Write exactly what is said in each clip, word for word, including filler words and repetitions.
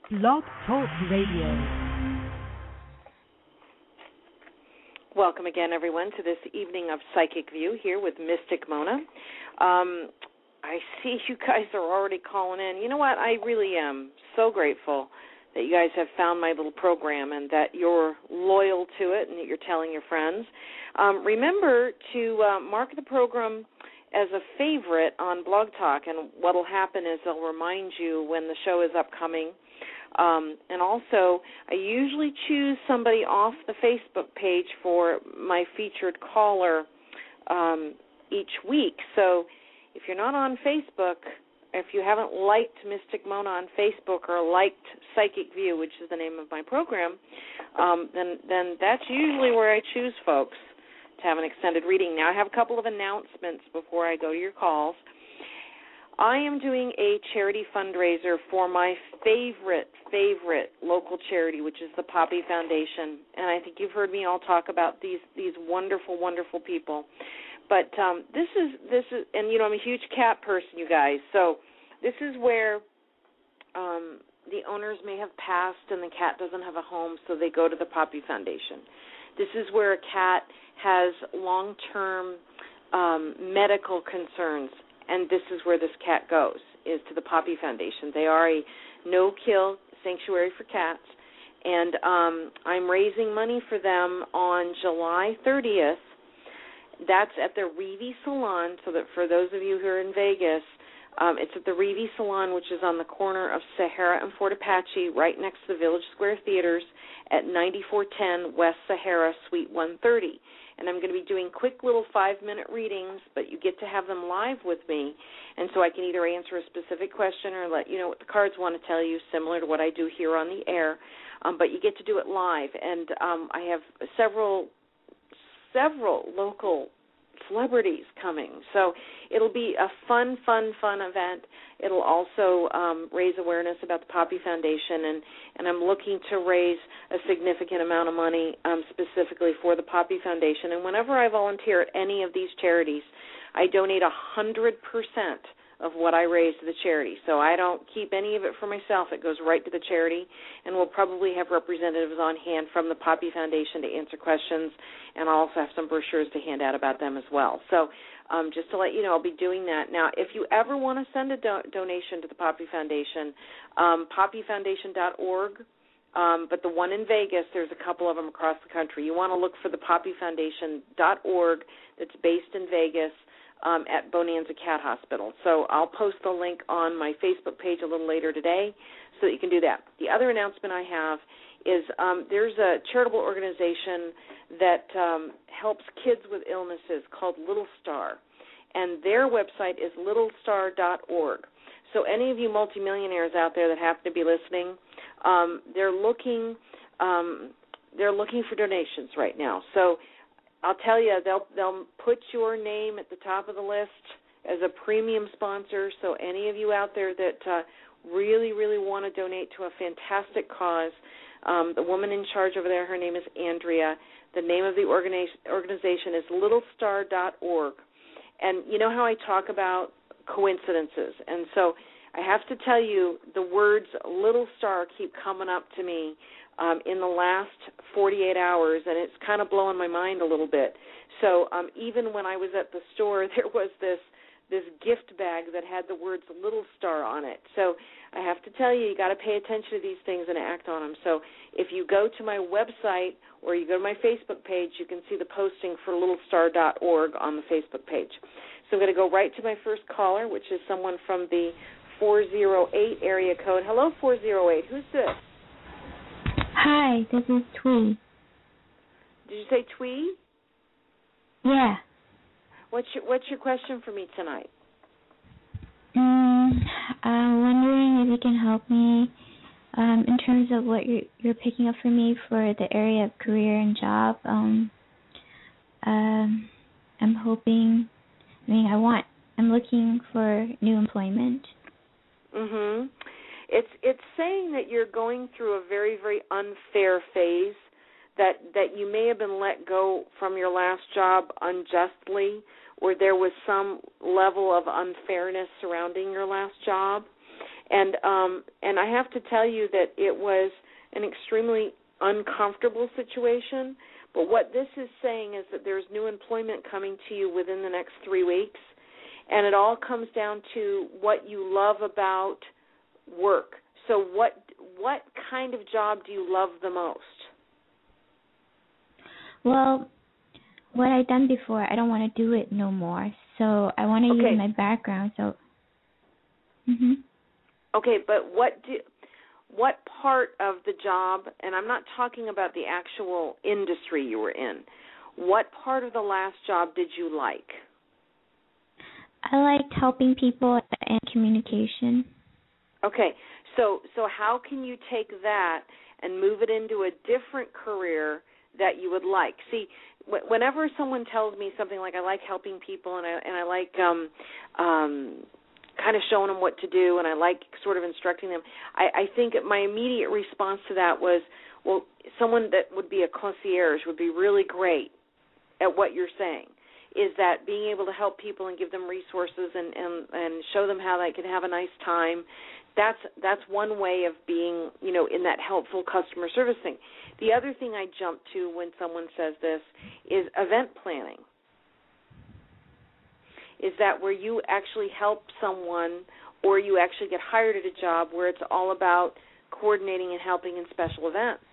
Blog Talk Radio. Welcome again, everyone, to this evening of Psychic View here with Mystic Mona. Um, I see you guys are already calling in. You know what? I really am so grateful that you guys have found my little program and that you're loyal to it and that you're telling your friends. Um, remember to uh, mark the program as a favorite on Blog Talk, and what will happen is they'll remind you when the show is upcoming. Um, and also, I usually choose somebody off the Facebook page for my featured caller um, each week. So if you're not on Facebook, if you haven't liked Mystic Mona on Facebook or liked Psychic View, which is the name of my program, um, then, then that's usually where I choose folks to have an extended reading. Now, I have a couple of announcements before I go to your calls. I am doing a charity fundraiser for my favorite, favorite local charity, which is the Poppy Foundation. And I think you've heard me all talk about these these wonderful, wonderful people. But um, this is, this is, and, you know, I'm a huge cat person, you guys. So this is where um, the owners may have passed and the cat doesn't have a home, so they go to the Poppy Foundation. This is where a cat has long-term um, medical concerns, and this is where this cat goes, is to the Poppy Foundation. They are a no-kill sanctuary for cats, and um, I'm raising money for them on July thirtieth. That's at the Reeve Salon, so that for those of you who are in Vegas, um, it's at the Reeve Salon, which is on the corner of Sahara and Fort Apache, right next to the Village Square Theaters at ninety-four ten West Sahara, Suite one thirty. And I'm going to be doing quick little five-minute readings, but you get to have them live with me, and so I can either answer a specific question or let you know what the cards want to tell you, similar to what I do here on the air, um, but you get to do it live. And um, I have several, several local celebrities coming, so it'll be a fun, fun, fun event. It'll also um, raise awareness about the Poppy Foundation, and, and I'm looking to raise a significant amount of money um, specifically for the Poppy Foundation. And whenever I volunteer at any of these charities, I donate one hundred percent of what I raise to the charity. So I don't keep any of it for myself. It goes right to the charity, and we'll probably have representatives on hand from the Poppy Foundation to answer questions, and I'll also have some brochures to hand out about them as well. So um, just to let you know, I'll be doing that. Now, if you ever want to send a do- donation to the Poppy Foundation, um, poppy foundation dot org, um, but the one in Vegas, there's a couple of them across the country. You want to look for the poppy foundation dot org that's based in Vegas, Um, at Bonanza Cat Hospital. So I'll post the link on my Facebook page a little later today so that you can do that. The other announcement I have is um, there's a charitable organization that um, helps kids with illnesses called Little Star, and their website is little star dot org. So any of you multimillionaires out there that happen to be listening, um, they're looking um, they're looking for donations right now. So I'll tell you, they'll they'll put your name at the top of the list as a premium sponsor. So any of you out there that uh, really, really want to donate to a fantastic cause, um, the woman in charge over there, her name is Andrea. The name of the organi- organization is little star dot org. And you know how I talk about coincidences? And so I have to tell you, the words Little Star keep coming up to me Um, in the last forty-eight hours, and it's kind of blowing my mind a little bit. So um, even when I was at the store, there was this this gift bag that had the words Little Star on it. So I have to tell you, you got to pay attention to these things and act on them. So if you go to my website or you go to my Facebook page, you can see the posting for little star dot org on the Facebook page. So I'm going to go right to my first caller, which is someone from the four oh eight area code. Hello, four oh eight. Who's this? Hi, this is Twee. Did you say Twee? Yeah. What's your What's your question for me tonight? Um, I'm wondering if you can help me um, in terms of what you're, you're picking up for me for the area of career and job. Um, um, I'm hoping. I mean, I want. I'm looking for new employment. Mhm. It's it's saying that you're going through a very, very unfair phase, that, that you may have been let go from your last job unjustly, or there was some level of unfairness surrounding your last job. And um, and I have to tell you that it was an extremely uncomfortable situation. But what this is saying is that there's new employment coming to you within the next three weeks, and it all comes down to what you love about work. So what what kind of job do you love the most? Well, what I done before, I don't want to do it no more. So I want to Okay. use my background. So. Mhm. Okay, but what do what part of the job, and I'm not talking about the actual industry you were in, what part of the last job did you like? I liked helping people and communication. Okay, so so how can you take that and move it into a different career that you would like? See, wh- whenever someone tells me something like I like helping people and I and I like um um kind of showing them what to do, and I like sort of instructing them, I, I think my immediate response to that was, well, someone that would be a concierge would be really great at what you're saying, is that being able to help people and give them resources and, and, and show them how they can have a nice time, that's that's one way of being, you know, in that helpful customer service thing. The other thing I jump to when someone says this is event planning. Is that where you actually help someone or you actually get hired at a job where it's all about coordinating and helping in special events?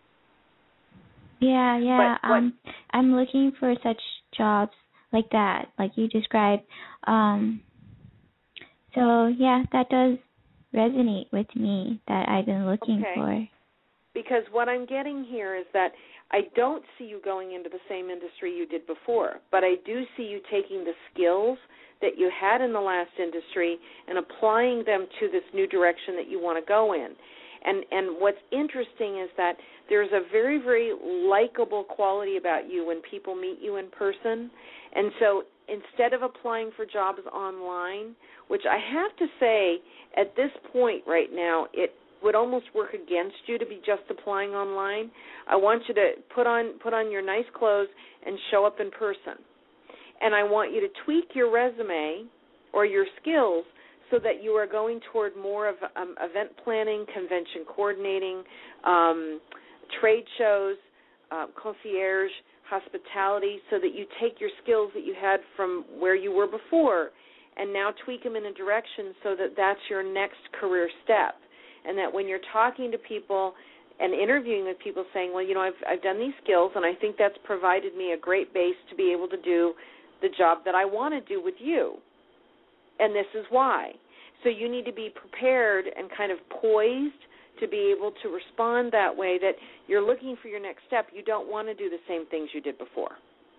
Yeah, yeah. But what, um, I'm looking for such jobs like that, like you described. Um, so, yeah, that does resonate with me that I've been looking okay. for. Because what I'm getting here is that I don't see you going into the same industry you did before, but I do see you taking the skills that you had in the last industry and applying them to this new direction that you want to go in. And and what's interesting is that there's a very, very likable quality about you when people meet you in person. And so instead of applying for jobs online, which I have to say at this point right now, it would almost work against you to be just applying online. I want you to put on put on your nice clothes and show up in person. And I want you to tweak your resume or your skills so that you are going toward more of um, event planning, convention coordinating, um, trade shows, uh, concierge, hospitality, so that you take your skills that you had from where you were before and now tweak them in a direction so that that's your next career step. And that when you're talking to people and interviewing with people saying, well, you know, I've I've done these skills, and I think that's provided me a great base to be able to do the job that I want to do with you. And this is why. So you need to be prepared and kind of poised to be able to respond that way, that you're looking for your next step. You don't want to do the same things you did before.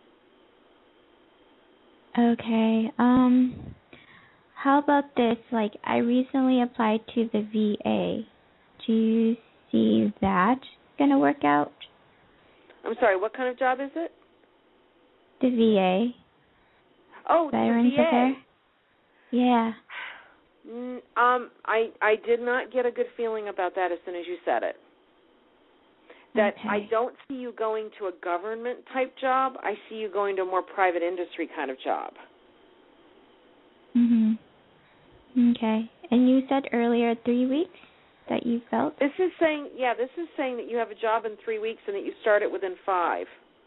Okay. Um... How about this? Like, I recently applied to the V A. Do you see that going to work out? I'm sorry, what kind of job is it? The V A. Oh, Veterans the V A. Affairs? Yeah. Mm, um, I I did not get a good feeling about that as soon as you said it. That okay. I don't see you going to a government type job. I see you going to a more private industry kind of job. Mhm. Okay. And you said earlier three weeks that you felt? This is saying, yeah, this is saying that you have a job in three weeks and that you start it within five.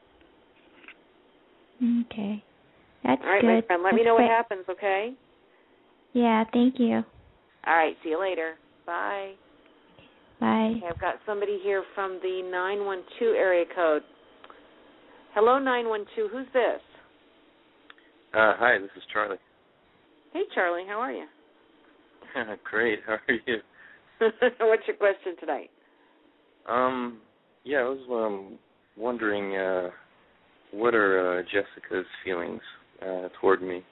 Okay. That's all right, good. my friend. Let That's me know great. what happens, okay? Yeah, thank you. All right, see you later. Bye. Bye. Okay, I've got somebody here from the nine one two area code. Hello, nine one two. Who's this? Uh, hi, this is Charlie. Hey, Charlie. How are you? Great. How are you? What's your question tonight? Um, yeah, I was um wondering uh, what are uh, Jessica's feelings uh, toward me?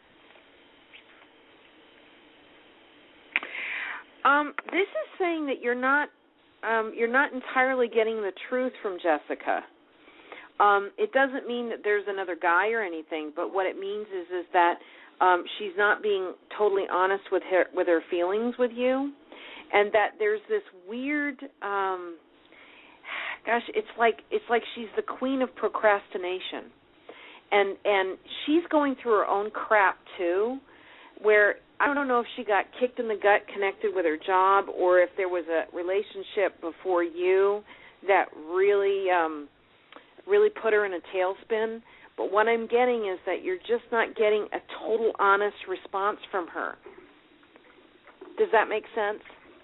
Um, this is saying that you're not um, you're not entirely getting the truth from Jessica. Um, it doesn't mean that there's another guy or anything, but what it means is is that um, she's not being totally honest with her with her feelings with you, and that there's this weird, um, gosh, it's like it's like she's the queen of procrastination, and and she's going through her own crap too, where I don't know if she got kicked in the gut connected with her job, or if there was a relationship before you that really, um, really put her in a tailspin. But what I'm getting is that you're just not getting a total honest response from her. Does that make sense?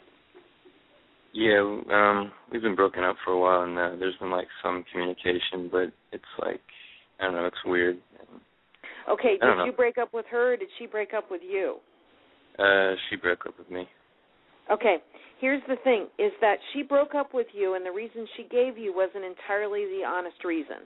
Yeah, um, we've been broken up for a while, and uh, there's been, like, some communication, but it's, like, I don't know, it's weird. Okay, did you break up with her, or did she break up with you? Uh, she broke up with me. Okay, here's the thing, is that she broke up with you, and the reason she gave you wasn't entirely the honest reason.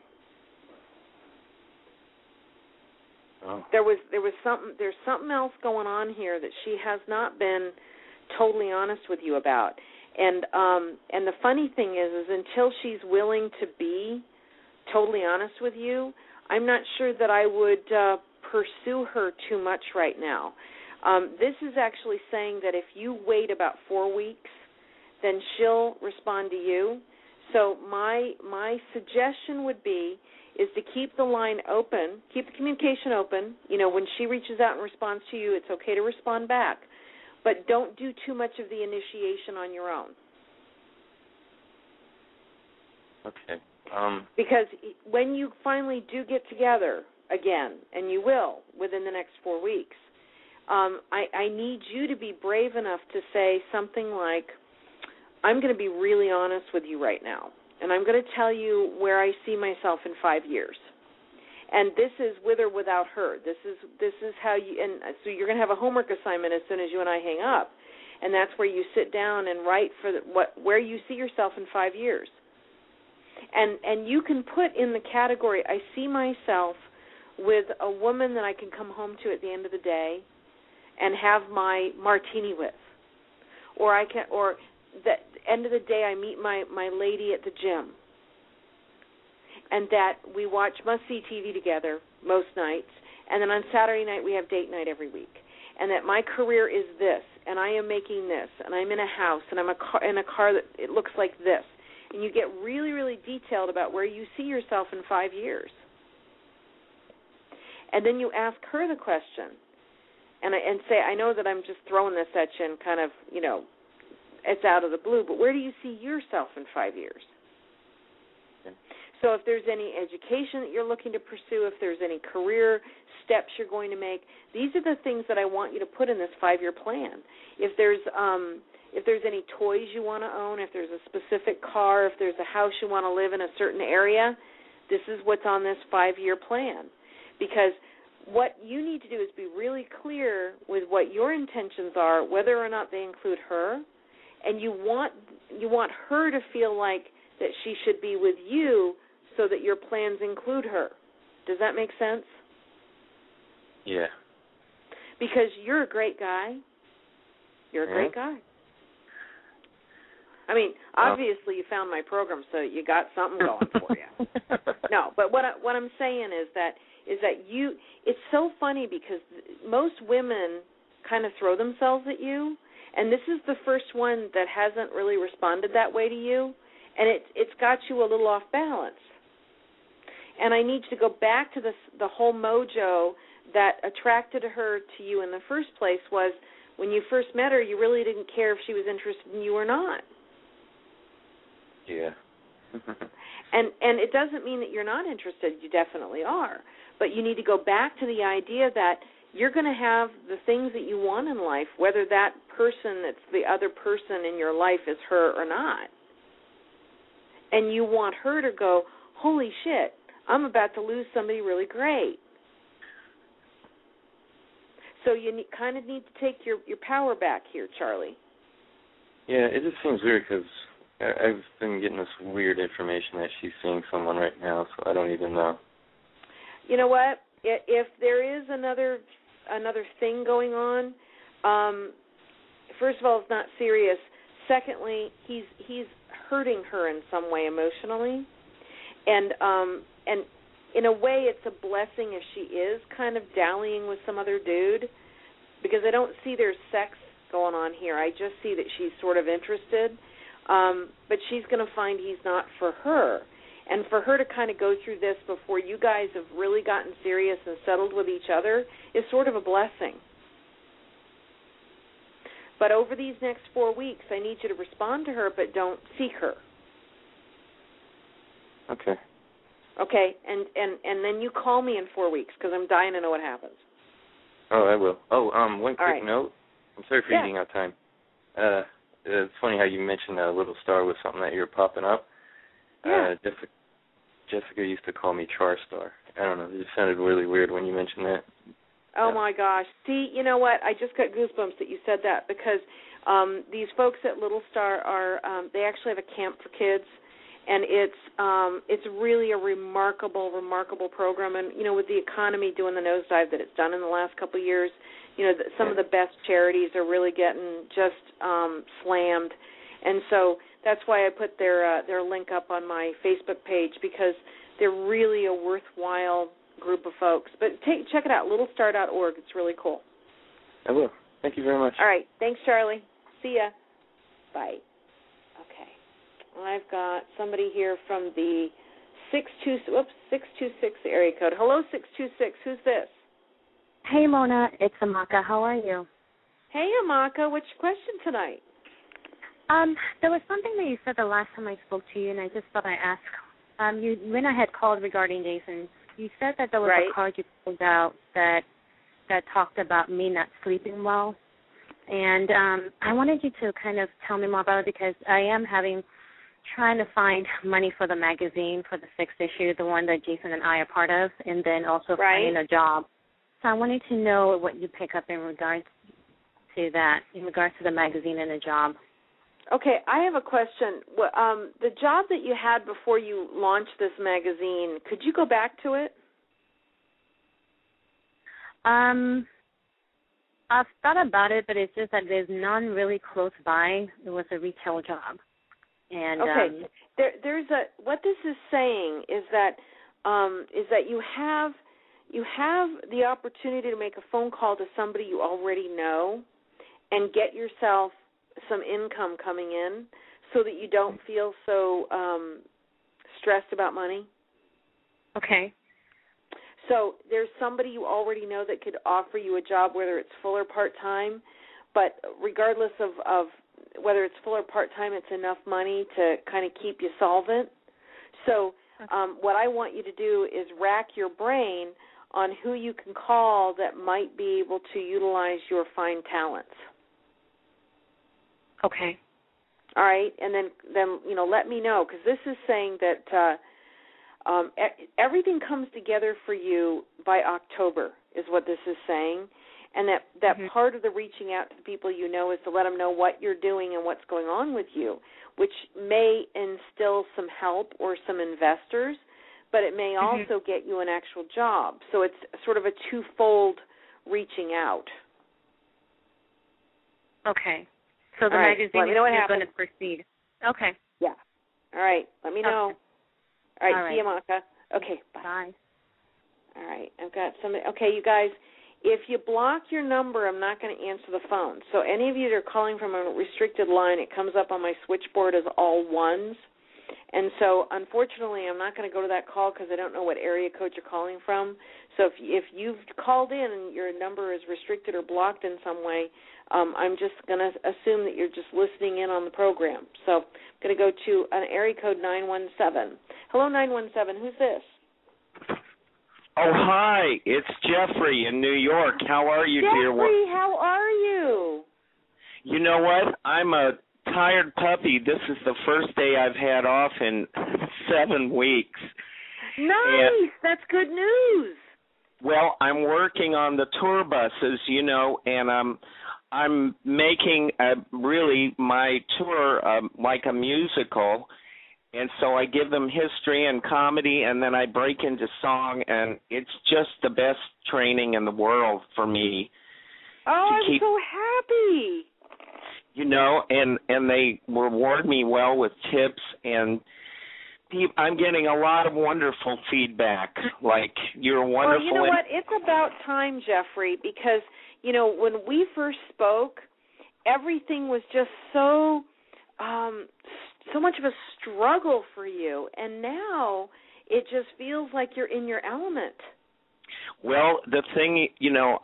Oh. There was there was something there's something else going on here that she has not been totally honest with you about. And um and the funny thing is is until she's willing to be totally honest with you, I'm not sure that I would uh, pursue her too much right now. Um, this is actually saying that if you wait about four weeks, then she'll respond to you. So my my suggestion would be is to keep the line open, keep the communication open. You know, when she reaches out and responds to you, it's okay to respond back. But don't do too much of the initiation on your own. Okay. Um, because when you finally do get together again, and you will within the next four weeks, um, I, I need you to be brave enough to say something like, I'm going to be really honest with you right now, and I'm going to tell you where I see myself in five years. And this is with or without her. This is this is how you, and so you're going to have a homework assignment as soon as you and I hang up, and that's where you sit down and write for the, what where you see yourself in five years. And and you can put in the category, I see myself with a woman that I can come home to at the end of the day and have my martini with, or I can, or the end of the day I meet my my lady at the gym. And that we watch must-see T V together most nights, and then on Saturday night we have date night every week. And that my career is this, and I am making this, and I'm in a house, and I'm a car, in a car that it looks like this. And you get really, really detailed about where you see yourself in five years. And then you ask her the question, and I, and say, I know that I'm just throwing this at you and kind of, you know, it's out of the blue, but where do you see yourself in five years? So if there's any education that you're looking to pursue, if there's any career steps you're going to make, these are the things that I want you to put in this five-year plan. If there's um, if there's any toys you want to own, if there's a specific car, if there's a house you want to live in a certain area, this is what's on this five-year plan. Because what you need to do is be really clear with what your intentions are, whether or not they include her, and you want you want her to feel like that she should be with you, so that your plans include her. Does that make sense? Yeah. Because you're a great guy. You're a yeah. great guy. I mean, obviously you found my program, so you got something going for you. No, but what I, what I'm saying is that is that you. It's so funny because most women kind of throw themselves at you, and this is the first one that hasn't really responded that way to you, and it it's got you a little off balance. And I need you to go back to this, the whole mojo that attracted her to you in the first place was when you first met her, you really didn't care if she was interested in you or not. Yeah. and and it doesn't mean that you're not interested. You definitely are. But you need to go back to the idea that you're going to have the things that you want in life, whether that person that's the other person in your life is her or not. And you want her to go, holy shit, I'm about to lose somebody really great. So you need, kind of need to take your, your power back here, Charlie. Yeah, it just seems weird because I've been getting this weird information that she's seeing someone right now, so I don't even know. You know what? If there is another another thing going on, um, first of all, it's not serious. Secondly, he's he's hurting her in some way emotionally, and um, and in a way, it's a blessing if she is kind of dallying with some other dude, because I don't see there's sex going on here. I just see that she's sort of interested, um, but she's going to find he's not for her. And for her to kind of go through this before you guys have really gotten serious and settled with each other is sort of a blessing. But over these next four weeks, I need you to respond to her, but don't seek her. Okay. Okay, and, and, and then you call me in four weeks because I'm dying to know what happens. Oh, I will. Oh, um, one quick right. note. I'm sorry for yeah. eating out time. Uh, it's funny how you mentioned a little star was something that you were popping up. Yeah. Uh, Jessica, Jessica used to call me Char Star. I don't know. It just sounded really weird when you mentioned that. Oh, yeah. my gosh. See, you know what? I just got goosebumps that you said that because um, these folks at Little Star are, um, they actually have a camp for kids, and it's um, it's really a remarkable, remarkable program. And, you know, with the economy doing the nosedive that it's done in the last couple of years, you know, some yeah. of the best charities are really getting just um, slammed. And so that's why I put their uh, their link up on my Facebook page because they're really a worthwhile group of folks. But take, check it out, little star dot org. It's really cool. I will. Thank you very much. All right. Thanks, Charlie. See ya. Bye. Okay. I've got somebody here from the six two whoops six two six area code. Hello, six two six. Who's this? Hey, Mona. It's Amaka. How are you? Hey, Amaka. What's your question tonight? Um, there was something that you said the last time I spoke to you, and I just thought I'd ask. Um, you, when I had called regarding Jason, you said that there was right. a card you pulled out that that talked about me not sleeping well. And um, I wanted you to kind of tell me more about it because I am having, trying to find money for the magazine, for the sixth issue, the one that Jason and I are part of, and then also right. finding a job. So I wanted to know what you pick up in regards to that, in regards to the magazine and the job. Okay, I have a question. Um, the job that you had before you launched this magazine, could you go back to it? Um, I've thought about it, but it's just that there's none really close by. It was a retail job. And okay, um, there, there's a what this is saying is that um, is that you have you have the opportunity to make a phone call to somebody you already know and get yourself some income coming in so that you don't feel so um, stressed about money. Okay. So there's somebody you already know that could offer you a job, whether it's full or part-time, but regardless of, of whether it's full or part-time, it's enough money to kind of keep you solvent. So um, what I want you to do is rack your brain on who you can call that might be able to utilize your fine talents. Okay. All right, and then, then you know, let me know, because this is saying that uh, um, e- everything comes together for you by October is what this is saying, and that, that mm-hmm. part of the reaching out to the people you know is to let them know what you're doing and what's going on with you, which may instill some help or some investors, but it may mm-hmm. also get you an actual job. So it's sort of a twofold reaching out. Okay. So the All right. magazine Let me know what is happens. going to proceed. Okay. Yeah. All right. Let me know. Okay. All right. All right. See you, Monica. Okay. Bye. Bye. All right. I've got somebody. Okay, you guys, if you block your number, I'm not going to answer the phone. So any of you that are calling from a restricted line, it comes up on my switchboard as all ones. And so, unfortunately, I'm not going to go to that call because I don't know what area code you're calling from. So if, if you've called in and your number is restricted or blocked in some way, um, I'm just going to assume that you're just listening in on the program. So I'm going to go to an area code nine one seven. Hello, nine one seven. Who's this? Oh, hi. It's Jeffrey in New York. How are you, Jeffrey, dear one? Jeffrey, how are you? You know what? I'm a tired puppy. This is the first day I've had off in seven weeks. Nice. And, that's good news. Well, I'm working on the tour buses, you know, and I'm I'm making a, really my tour um, like a musical. And so I give them history and comedy, and then I break into song, and it's just the best training in the world for me. Oh, I'm keep, so happy. You know, and, and they reward me well with tips, and I'm getting a lot of wonderful feedback, like you're wonderful. Well, you know what? It's about time, Jeffrey, because, you know, when we first spoke, everything was just so um, so much of a struggle for you, and now it just feels like you're in your element. Well, the thing, you know, I'm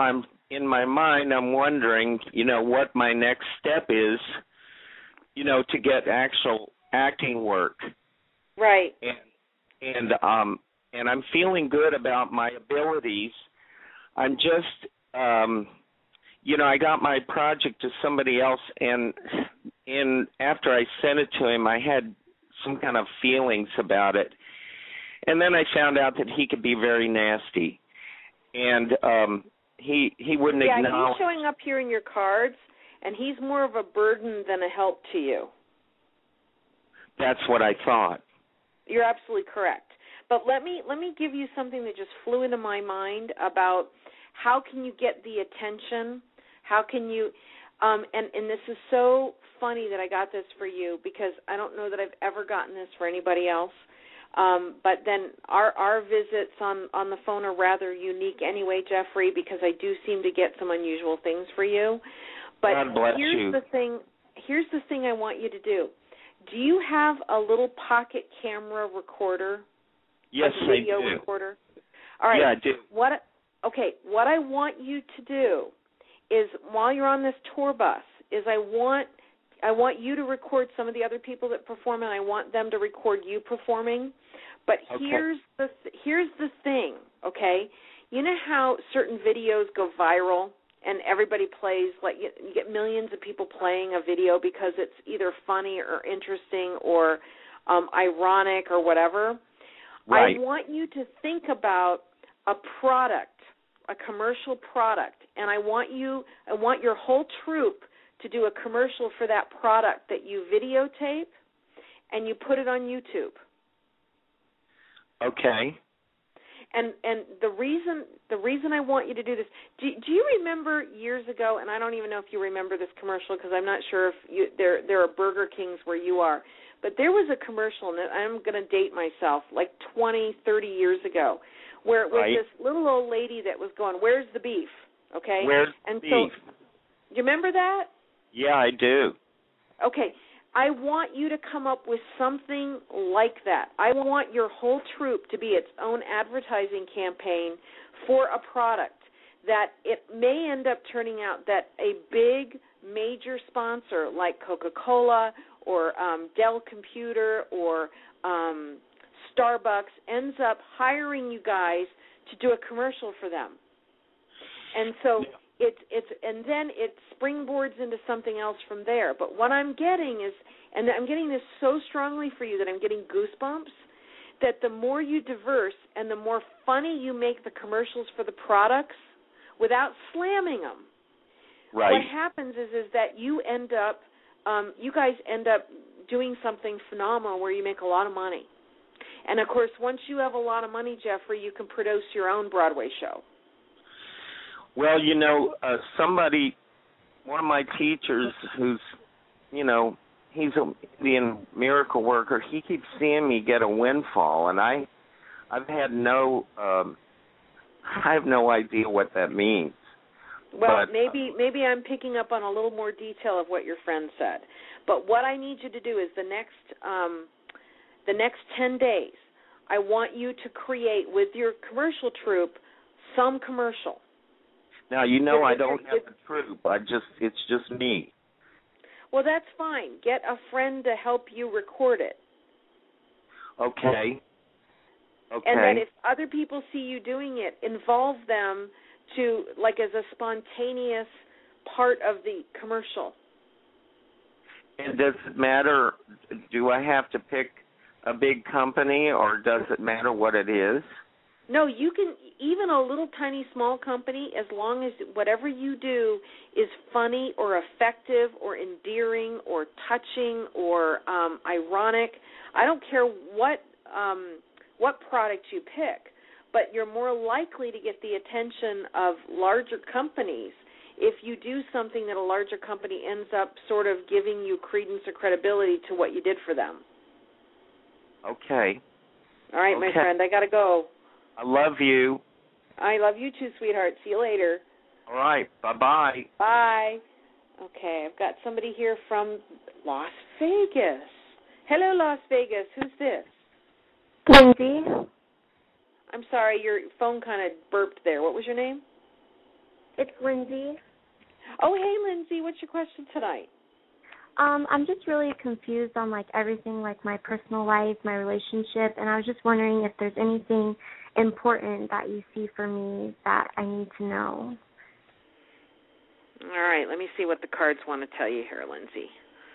in my mind, I'm wondering, you know, what my next step is, you know, to get actual acting work. Right. And and um and I'm feeling good about my abilities. I'm just, um, you know, I got my project to somebody else, and in after I sent it to him, I had some kind of feelings about it, and then I found out that he could be very nasty, and um, he he wouldn't yeah, acknowledge. Yeah, he's showing up here in your cards, and he's more of a burden than a help to you. That's what I thought. You're absolutely correct. But let me let me give you something that just flew into my mind about how can you get the attention? How can you um, and, and this is so funny that I got this for you, because I don't know that I've ever gotten this for anybody else. Um, but then our our visits on, on the phone are rather unique anyway, Jeffrey, because I do seem to get some unusual things for you. But God bless here's you. the thing here's the thing I want you to do. Do you have a little pocket camera recorder? Yes, like a video I do. recorder? All right. Yeah, I do. What okay, what I want you to do is, while you're on this tour bus, is I want I want you to record some of the other people that perform, and I want them to record you performing. But okay. here's the th- here's the thing, okay? You know how certain videos go viral and everybody plays, like you, you get millions of people playing a video because it's either funny or interesting or um, ironic or whatever? Right. I want you to think about a product, a commercial product, and I want you, I want your whole troupe to do a commercial for that product that you videotape and you put it on YouTube. Okay. And and the reason the reason I want you to do this, do, do you remember years ago? And I don't even know if you remember this commercial because I'm not sure if you, there there are Burger Kings where you are. But there was a commercial, and I'm going to date myself, like twenty, thirty years ago, where it was right. this little old lady that was going, "Where's the beef?" Okay. Where's and the so, beef? Do you remember that? Yeah, I do. Okay. I want you to come up with something like that. I want your whole troupe to be its own advertising campaign for a product that it may end up turning out that a big major sponsor like Coca-Cola or um, Dell Computer or um, Starbucks ends up hiring you guys to do a commercial for them. And so it's it's and then it springboards into something else from there. But what I'm getting is, and I'm getting this so strongly for you that I'm getting goosebumps, that the more you diverse and the more funny you make the commercials for the products without slamming them, right. what happens is is that you end up, um, you guys end up doing something phenomenal where you make a lot of money. And, of course, once you have a lot of money, Jeffrey, you can produce your own Broadway show. Well, you know, uh, somebody, one of my teachers who's, you know, he's an Indian miracle worker, he keeps seeing me get a windfall, and I, I've had no, um, I have no idea what that means. Well, but, maybe maybe I'm picking up on a little more detail of what your friend said. But what I need you to do is the next um, the next ten days, I want you to create with your commercial troupe some commercial. Now, you know, If- I if don't you're- have a troupe. I just, it's just me. Well, that's fine. Get a friend to help you record it. Okay. Okay. And then if other people see you doing it, involve them to, like, as a spontaneous part of the commercial. And does it matter, do I have to pick a big company, or does it matter what it is? No, you can, even a little tiny small company, as long as whatever you do is funny or effective or endearing or touching or um, ironic. I don't care what um, what product you pick, but you're more likely to get the attention of larger companies if you do something that a larger company ends up sort of giving you credence or credibility to what you did for them. Okay. All right, okay. my friend, I got to go. I love you. I love you too, sweetheart. See you later. All right. Bye-bye. Bye. Okay, I've got somebody here from Las Vegas. Hello, Las Vegas. Who's this? Lindsay. I'm sorry, your phone kind of burped there. What was your name? It's Lindsay. Oh, hey, Lindsay. What's your question tonight? Um, I'm just really confused on, like, everything, like my personal life, my relationship, and I was just wondering if there's anything important that you see for me that I need to know. All right, let me see what the cards want to tell you here, Lindsay.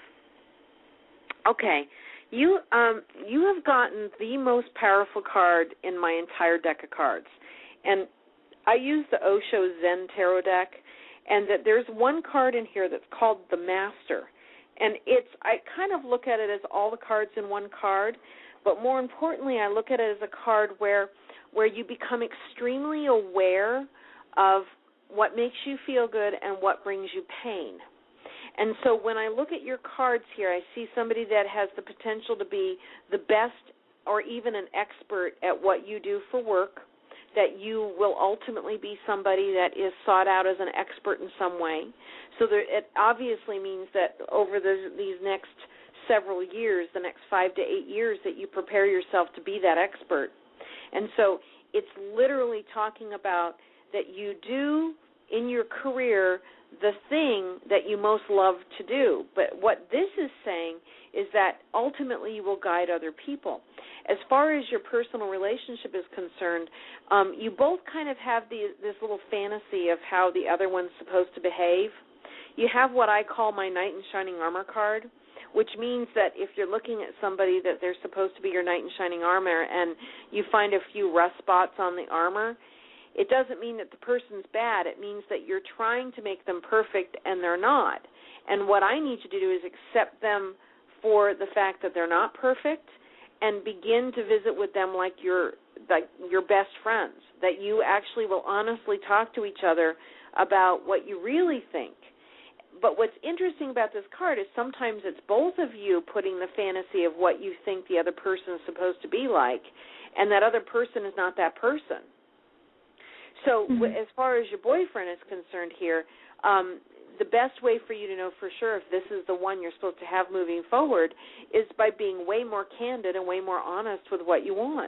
Okay, you um you have gotten the most powerful card in my entire deck of cards, and I use the Osho Zen Tarot deck, and that there's one card in here that's called the Master, and it's I kind of look at it as all the cards in one card, but more importantly, I look at it as a card where where you become extremely aware of what makes you feel good and what brings you pain. And so when I look at your cards here, I see somebody that has the potential to be the best or even an expert at what you do for work, that you will ultimately be somebody that is sought out as an expert in some way. So there, it obviously means that over the, these next several years, the next five to eight years, that you prepare yourself to be that expert. And so it's literally talking about that you do in your career the thing that you most love to do. But what this is saying is that ultimately you will guide other people. As far as your personal relationship is concerned, um, you both kind of have the, this little fantasy of how the other one's supposed to behave. You have what I call my knight in shining armor card, which means that if you're looking at somebody that they're supposed to be your knight in shining armor and you find a few rust spots on the armor, it doesn't mean that the person's bad. It means that you're trying to make them perfect and they're not. And what I need you to do is accept them for the fact that they're not perfect and begin to visit with them like you're like your best friends, that you actually will honestly talk to each other about what you really think. But what's interesting about this card is sometimes it's both of you putting the fantasy of what you think the other person is supposed to be like, and that other person is not that person. So mm-hmm. as far as your boyfriend is concerned here, um, the best way for you to know for sure if this is the one you're supposed to have moving forward is by being way more candid and way more honest with what you want.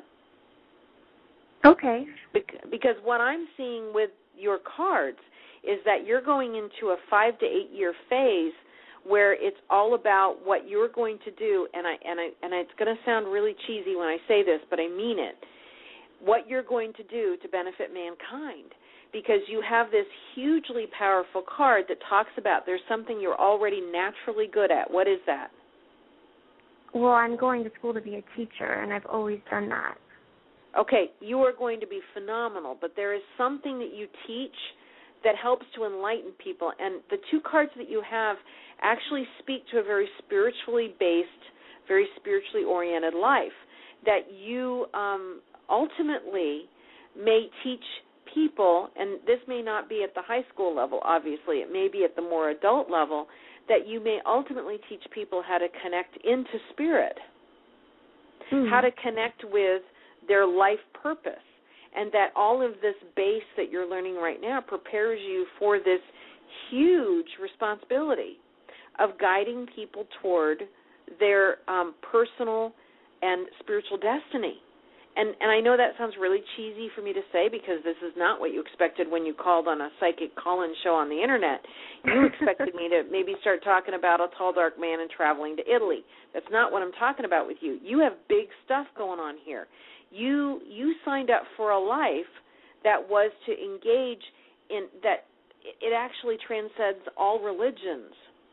Okay. Because what I'm seeing with your cards is that you're going into a five to eight year phase where it's all about what you're going to do, and I and I and it's going to sound really cheesy when I say this, but I mean it. What you're going to do to benefit mankind, because you have this hugely powerful card that talks about there's something you're already naturally good at. What is that? Well, I'm going to school to be a teacher, and I've always done that. Okay, you are going to be phenomenal, but there is something that you teach that helps to enlighten people, and the two cards that you have actually speak to a very spiritually based, very spiritually oriented life, that you um, ultimately may teach people, and this may not be at the high school level, obviously, it may be at the more adult level, that you may ultimately teach people how to connect into spirit, mm. how to connect with their life purpose, and that all of this base that you're learning right now prepares you for this huge responsibility of guiding people toward their um, personal and spiritual destiny. And and I know that sounds really cheesy for me to say, because this is not what you expected when you called on a psychic call-in show on the Internet. You expected me to maybe start talking about a tall, dark man and traveling to Italy. That's not what I'm talking about with you. You have big stuff going on here. You you signed up for a life that was to engage in, that it actually transcends all religions.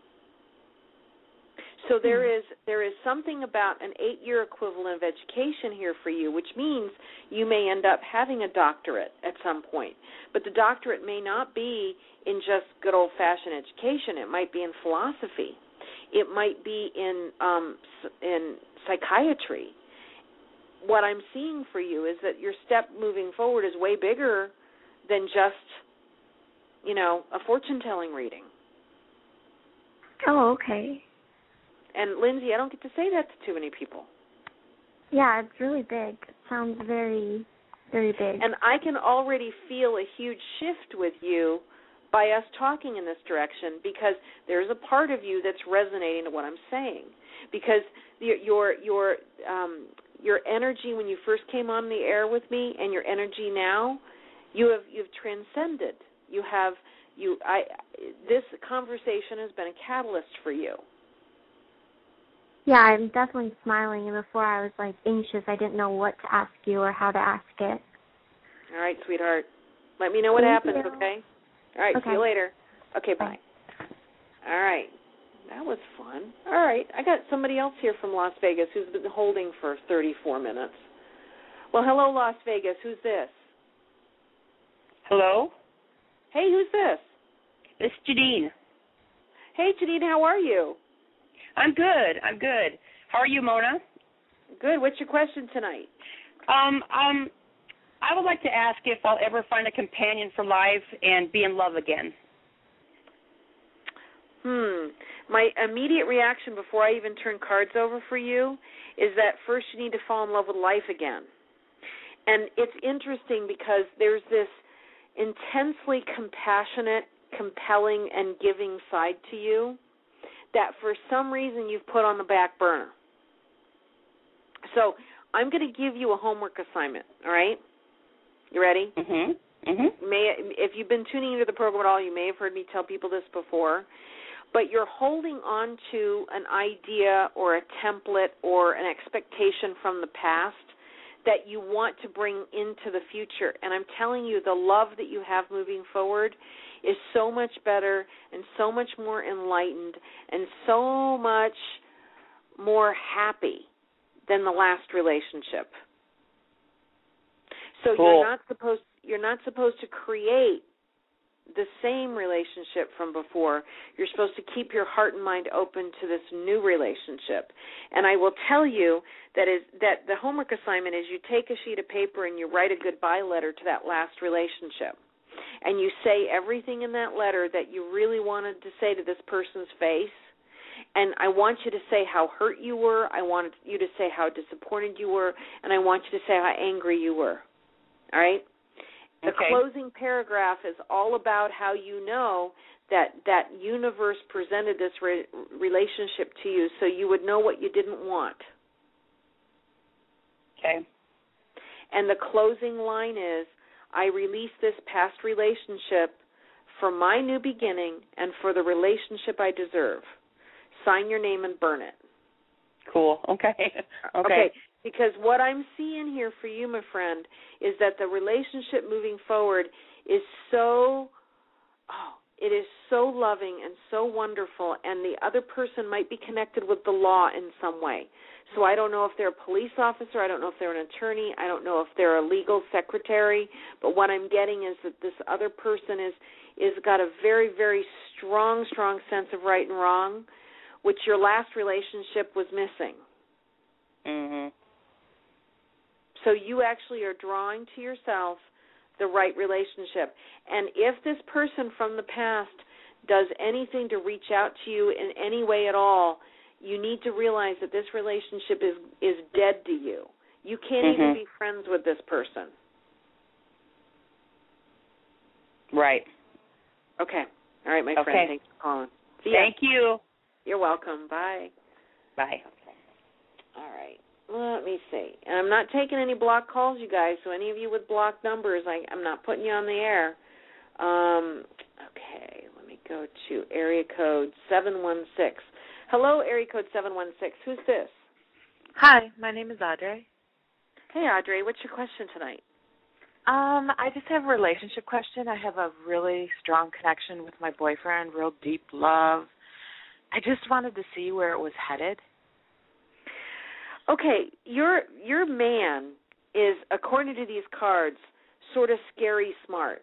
So there is there is something about an eight-year equivalent of education here for you, which means you may end up having a doctorate at some point. But the doctorate may not be in just good old-fashioned education. It might be in philosophy. It might be in um, in psychiatry. What I'm seeing for you is that your step moving forward is way bigger than just, you know, a fortune-telling reading. Oh, okay. And, Lindsay, I don't get to say that to too many people. Yeah, it's really big. It sounds very, very big. And I can already feel a huge shift with you by us talking in this direction, because there's a part of you that's resonating to what I'm saying. Because your your your um, your energy when you first came on the air with me and your energy now, you have you've transcended. You have you. I. This conversation has been a catalyst for you. Yeah, I'm definitely smiling, and before I was, like, anxious. I didn't know what to ask you or how to ask it. All right, sweetheart. Let me know what Thank happens, you. okay? All right, okay. see you later. Okay, bye. bye. All right. That was fun. All right, I got somebody else here from Las Vegas who's been holding for thirty-four minutes. Well, hello, Las Vegas. Who's this? Hello? Hey, who's this? It's Janine. Hey, Janine, how are you? I'm good. I'm good. How are you, Mona? Good. What's your question tonight? Um, um, I would like to ask if I'll ever find a companion for life and be in love again. Hmm. My immediate reaction before I even turn cards over for you is that first you need to fall in love with life again. And it's interesting because there's this intensely compassionate, compelling, and giving side to you that for some reason you've put on the back burner. So I'm going to give you a homework assignment, all right? You ready? Mm-hmm. Mm-hmm. May, if you've been tuning into the program at all, you may have heard me tell people this before, but you're holding on to an idea or a template or an expectation from the past that you want to bring into the future. And I'm telling you, the love that you have moving forward is so much better and so much more enlightened and so much more happy than the last relationship. So cool. you're not supposed you're not supposed to create the same relationship from before. You're supposed to keep your heart and mind open to this new relationship. And I will tell you that is that the homework assignment is you take a sheet of paper and you write a goodbye letter to that last relationship. And you say everything in that letter that you really wanted to say to this person's face. And I want you to say how hurt you were. I want you to say how disappointed you were. And I want you to say how angry you were. All right? The okay. closing paragraph is all about how you know that that universe presented this re- relationship to you so you would know what you didn't want. Okay. And the closing line is, I release this past relationship for my new beginning and for the relationship I deserve. Sign your name and burn it. Cool. Okay. Okay. Okay. Because what I'm seeing here for you, my friend, is that the relationship moving forward is so, oh, it is so loving and so wonderful, and the other person might be connected with the law in some way. So I don't know if they're a police officer, I don't know if they're an attorney, I don't know if they're a legal secretary, but what I'm getting is that this other person is is got a very, very strong, strong sense of right and wrong, which your last relationship was missing. Mm-hmm. So you actually are drawing to yourself the right relationship. And if this person from the past does anything to reach out to you in any way at all, you need to realize that this relationship is, is dead to you. You can't mm-hmm. even be friends with this person. Right. Okay. All right, my okay. friend. Thanks for calling. See ya. Thank you. You're welcome. Bye. Bye. All right. Let me see. And I'm not taking any block calls, you guys, so any of you with blocked numbers, I, I'm not putting you on the air. Um, okay, let me go to area code seven one six. Hello, area code seven one six. Who's this? Hi, my name is Audrey. Hey, Audrey. What's your question tonight? Um, I just have a relationship question. I have a really strong connection with my boyfriend, real deep love. I just wanted to see where it was headed. Okay, your your man is, according to these cards, sort of scary smart.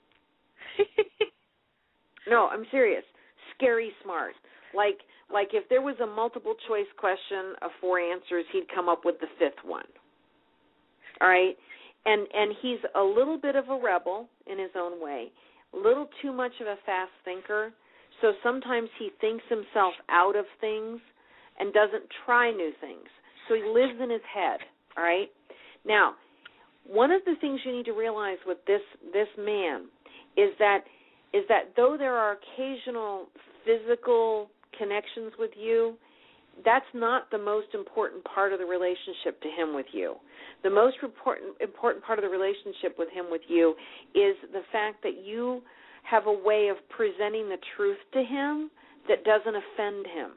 No, I'm serious. Scary smart. Like like if there was a multiple choice question of four answers, he'd come up with the fifth one. All right? And and he's a little bit of a rebel in his own way, a little too much of a fast thinker. So sometimes he thinks himself out of things and doesn't try new things. So he lives in his head, all right? Now, one of the things you need to realize with this this man is that is that though there are occasional physical connections with you, that's not the most important part of the relationship to him with you. The most important important part of the relationship with him with you is the fact that you have a way of presenting the truth to him that doesn't offend him.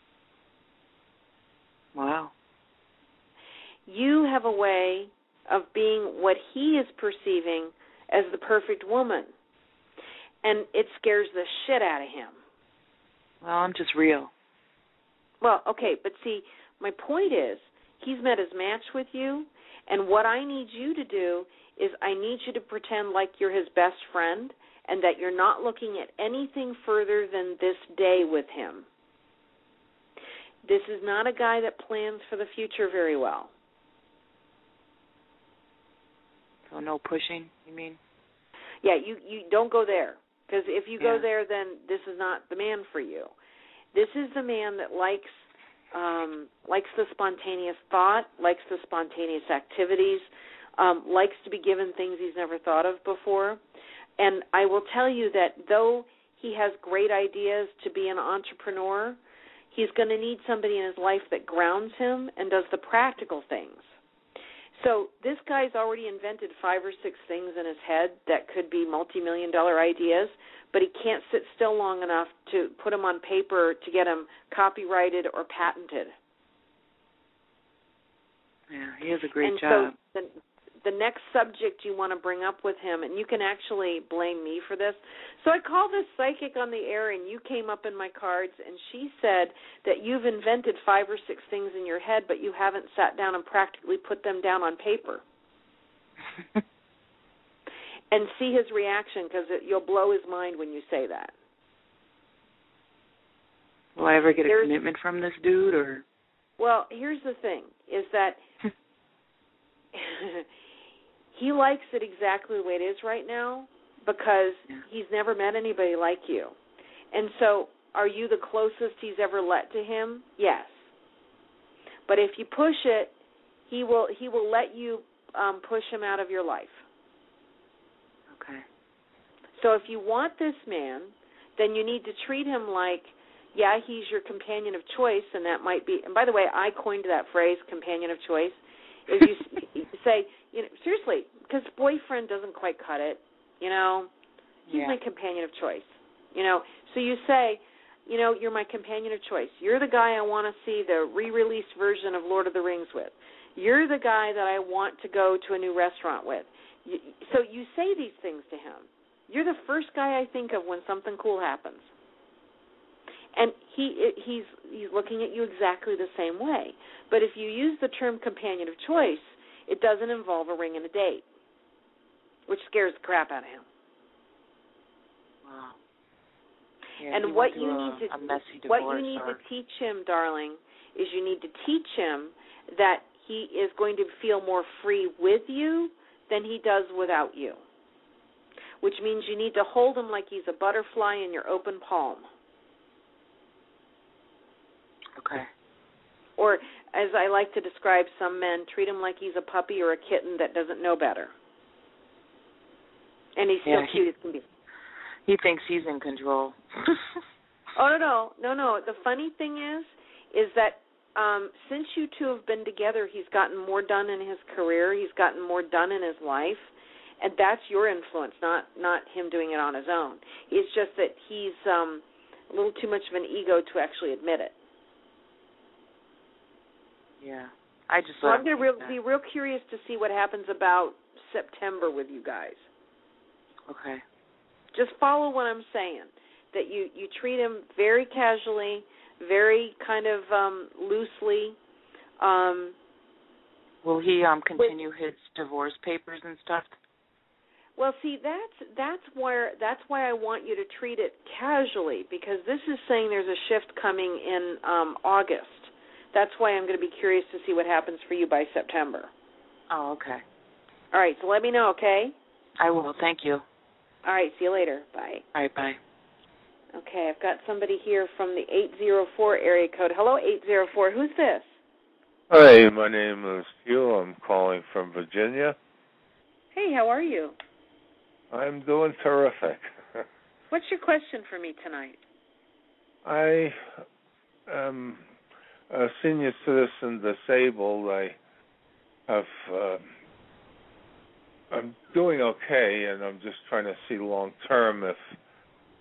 Wow. You have a way of being what he is perceiving as the perfect woman, and it scares the shit out of him. Well, I'm just real. Well, okay, but see, my point is, he's met his match with you, and what I need you to do is I need you to pretend like you're his best friend and that you're not looking at anything further than this day with him. This is not a guy that plans for the future very well. So no pushing, you mean? Yeah, you, you don't go there, because if you yeah. go there, then this is not the man for you. This is the man that likes um, likes the spontaneous thought, likes the spontaneous activities, um, likes to be given things he's never thought of before. And I will tell you that though he has great ideas to be an entrepreneur, he's going to need somebody in his life that grounds him and does the practical things. So this guy's already invented five or six things in his head that could be multi-million dollar ideas, but he can't sit still long enough to put them on paper to get them copyrighted or patented. Yeah, he has a great and job. So the, the next subject you want to bring up with him, and you can actually blame me for this. So I called this psychic on the air, and you came up in my cards, and she said that you've invented five or six things in your head, but you haven't sat down and practically put them down on paper. And see his reaction, because you'll blow his mind when you say that. Will I ever get a There's, commitment from this dude, or? Well, here's the thing, is that he likes it exactly the way it is right now because yeah. he's never met anybody like you. And so are you the closest he's ever let to him? Yes. But if you push it, he will he will let you um, push him out of your life. Okay. So if you want this man, then you need to treat him like, yeah, he's your companion of choice, and that might be, and by the way, I coined that phrase, companion of choice, is you, you say, you know, seriously, because boyfriend doesn't quite cut it, you know, he's yeah. my companion of choice, you know, so you say, you know, you're my companion of choice. You're the guy I want to see the re-released version of Lord of the Rings with. You're the guy that I want to go to a new restaurant with. You, so you say these things to him. You're the first guy I think of when something cool happens. And he he's he's looking at you exactly the same way. But if you use the term companion of choice, it doesn't involve a ring and a date, which scares the crap out of him. Wow. Yeah, and what you a, need to a messy what divorce you need or... to teach him, darling, is you need to teach him that he is going to feel more free with you than he does without you. Which means you need to hold him like he's a butterfly in your open palm. Okay. Or, as I like to describe some men, treat him like he's a puppy or a kitten that doesn't know better. And he's yeah, still cute as can be. He thinks he's in control. Oh, no, no, no, no. The funny thing is, is that um, since you two have been together, he's gotten more done in his career. He's gotten more done in his life. And that's your influence, not not him doing it on his own. It's just that he's um, a little too much of an ego to actually admit it. Yeah, I just. So I'm going to be real curious to see what happens about September with you guys. Okay. Just follow what I'm saying. That you, you treat him very casually, very kind of um, loosely. Um, Will he um, continue with, his divorce papers and stuff? Well, see, that's that's where that's why I want you to treat it casually, because this is saying there's a shift coming in um, August. That's why I'm going to be curious to see what happens for you by September. Oh, okay. All right, so let me know, okay? I will. Thank you. All right, see you later. Bye. All right, bye. Okay, I've got somebody here from the eight zero four area code. Hello, eight zero four. Who's this? Hi, my name is Hugh. I'm calling from Virginia. Hey, how are you? I'm doing terrific. What's your question for me tonight? I am a senior citizen disabled. I have, uh, I'm doing okay, and I'm just trying to see long term if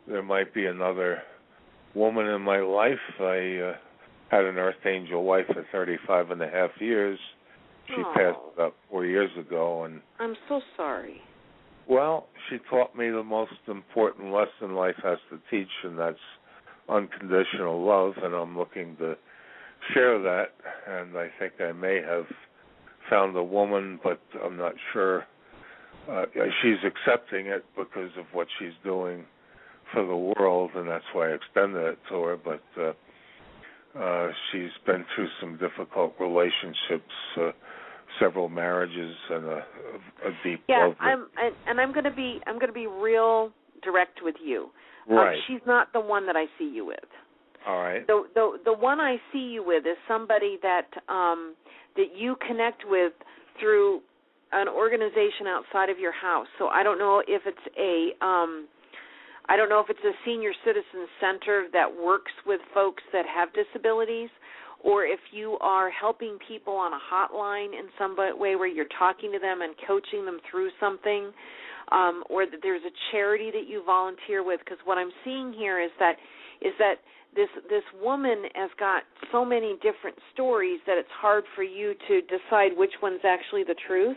there might be another woman in my life. I uh, had an Earth Angel wife for thirty-five and a half years. She oh. passed about four years ago, and I'm so sorry. Well, she taught me the most important lesson life has to teach, and that's unconditional love, and I'm looking to share that, and I think I may have found a woman, but I'm not sure. Uh, she's accepting it because of what she's doing for the world, and that's why I extended it to her, but uh, uh, she's been through some difficult relationships, uh, several marriages, and a, a deep yeah, love. Yeah, I'm, and, and I'm going to be I'm going to be real direct with you. Right. Um, she's not the one that I see you with. All right. The the the one I see you with is somebody that um, that you connect with through an organization outside of your house. So I don't know if it's a um, I don't know if it's a senior citizen center that works with folks that have disabilities, or if you are helping people on a hotline in some way where you're talking to them and coaching them through something, um, or that there's a charity that you volunteer with. Because what I'm seeing here is that is that this this woman has got so many different stories that it's hard for you to decide which one's actually the truth.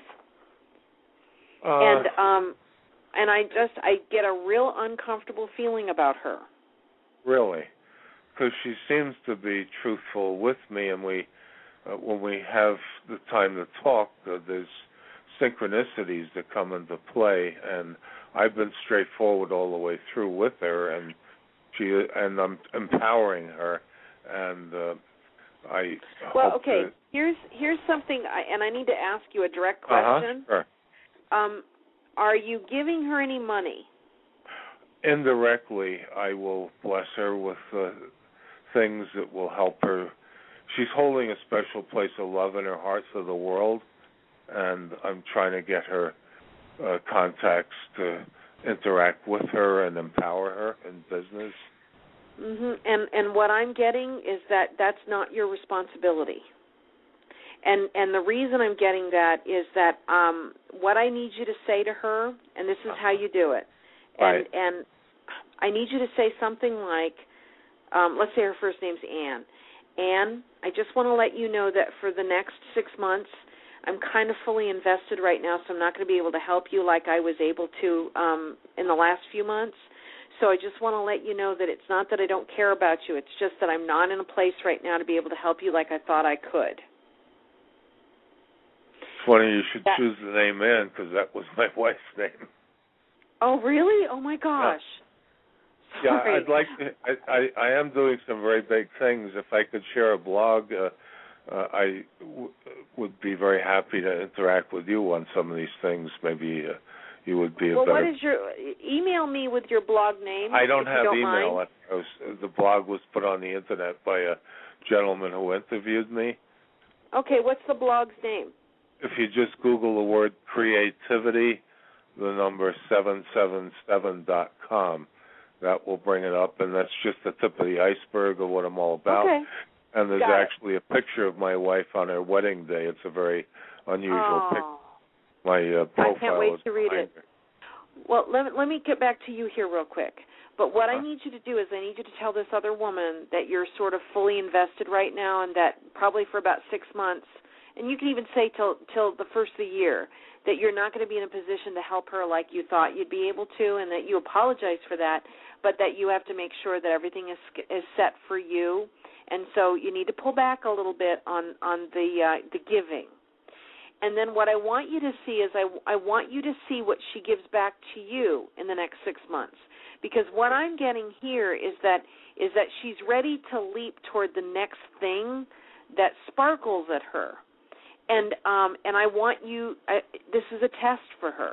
Uh, and um, and I just I get a real uncomfortable feeling about her. Really? Because she seems to be truthful with me, and we, uh, when we have the time to talk, uh, there's synchronicities that come into play, and I've been straightforward all the way through with her, and she and I'm empowering her, and uh, I. Well, hope okay. that, here's here's something, I, and I need to ask you a direct question. Uh-huh, sure. Um, are you giving her any money? Indirectly, I will bless her with uh, things that will help her. She's holding a special place of love in her heart for the world, and I'm trying to get her uh, contacts to interact with her and empower her in business. Mm-hmm. And and what I'm getting is that that's not your responsibility. And and the reason I'm getting that is that um, what I need you to say to her, and this is how you do it, and Right. and I need you to say something like, um, let's say her first name's Anne. Anne, I just want to let you know that for the next six months, I'm kind of fully invested right now, so I'm not going to be able to help you like I was able to um, in the last few months. So I just want to let you know that it's not that I don't care about you. It's just that I'm not in a place right now to be able to help you like I thought I could. Funny you should that, choose the name Ann, because that was my wife's name. Oh, really? Oh, my gosh. Yeah, Sorry. I'd like to. I, I, I am doing some very big things. If I could share a blog, uh, uh, I w- would be very happy to interact with you on some of these things. Maybe uh, you would be a well, better. Well, what is your email me with your blog name? I don't if have you don't email. Mind. I was, the blog was put on the internet by a gentleman who interviewed me. Okay, what's the blog's name? If you just Google the word creativity, the number seven seven seven dot com, that will bring it up, and that's just the tip of the iceberg of what I'm all about. Okay. And there's Got actually it. a picture of my wife on her wedding day. It's a very unusual oh. picture. My uh, profile I can't wait is to read it. her. Well, let me, let me get back to you here real quick. But what huh? I need you to do is I need you to tell this other woman that you're sort of fully invested right now, and that probably for about six months, and you can even say till till the first of the year, that you're not going to be in a position to help her like you thought you'd be able to, and that you apologize for that, but that you have to make sure that everything is is set for you, and so you need to pull back a little bit on on the uh, the giving. And then what I want you to see is I, I want you to see what she gives back to you in the next six months. Because what I'm getting here is that is that she's ready to leap toward the next thing that sparkles at her. And um, and I want you, I, this is a test for her.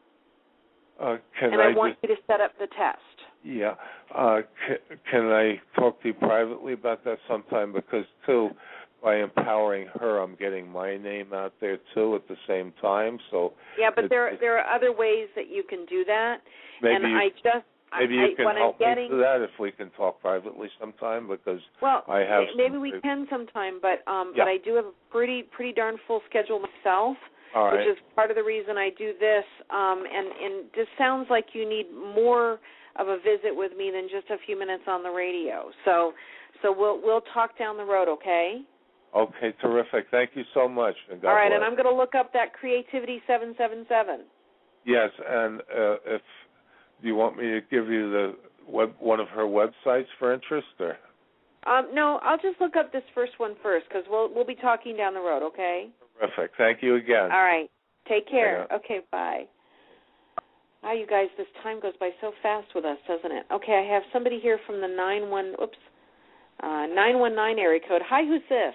Uh, can and I, I want just, you to set up the test. Yeah. Uh, can, can I talk to you privately about that sometime? Because, too, by empowering her, I'm getting my name out there, too, at the same time. So Yeah, but it, there there are other ways that you can do that. Maybe and you, I just maybe I, you can what help I'm getting, me do that if we can talk privately sometime, because well, I have maybe some, we can sometime, but um, yeah. but I do have a pretty pretty darn full schedule myself, All right. which is part of the reason I do this. Um, and and this sounds like you need more of a visit with me than just a few minutes on the radio. So so we'll we'll talk down the road, okay? Okay, terrific. Thank you so much. And God All right, bless. and I'm going to look up that Creativity seven seven seven. Yes, and uh, if do you want me to give you the web, one of her websites for interest, or? Um, no, I'll just look up this first one first because we'll we'll be talking down the road, okay? Terrific. Thank you again. All right. Take care. Yeah. Okay, bye. Wow, you guys, this time goes by so fast with us, doesn't it? Okay, I have somebody here from the nine one oops uh, nine one nine area code. Hi, who's this?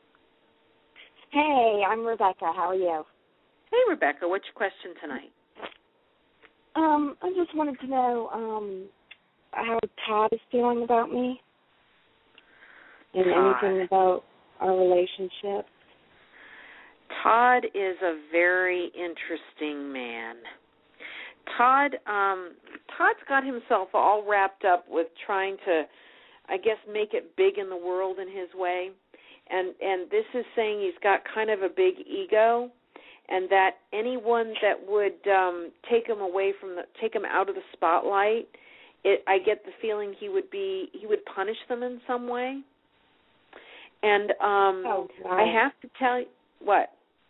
Hey, I'm Rebecca. How are you? Hey, Rebecca. What's your question tonight? Um, I just wanted to know um, how Todd is feeling about me and Todd. anything about our relationship. Todd is a very interesting man. Todd, um, Todd's got himself all wrapped up with trying to, I guess, make it big in the world in his way. And and this is saying he's got kind of a big ego, and that anyone that would um, take him away from the, take him out of the spotlight, it, I get the feeling he would be, he would punish them in some way. And um, oh, wow. I have to tell you, what?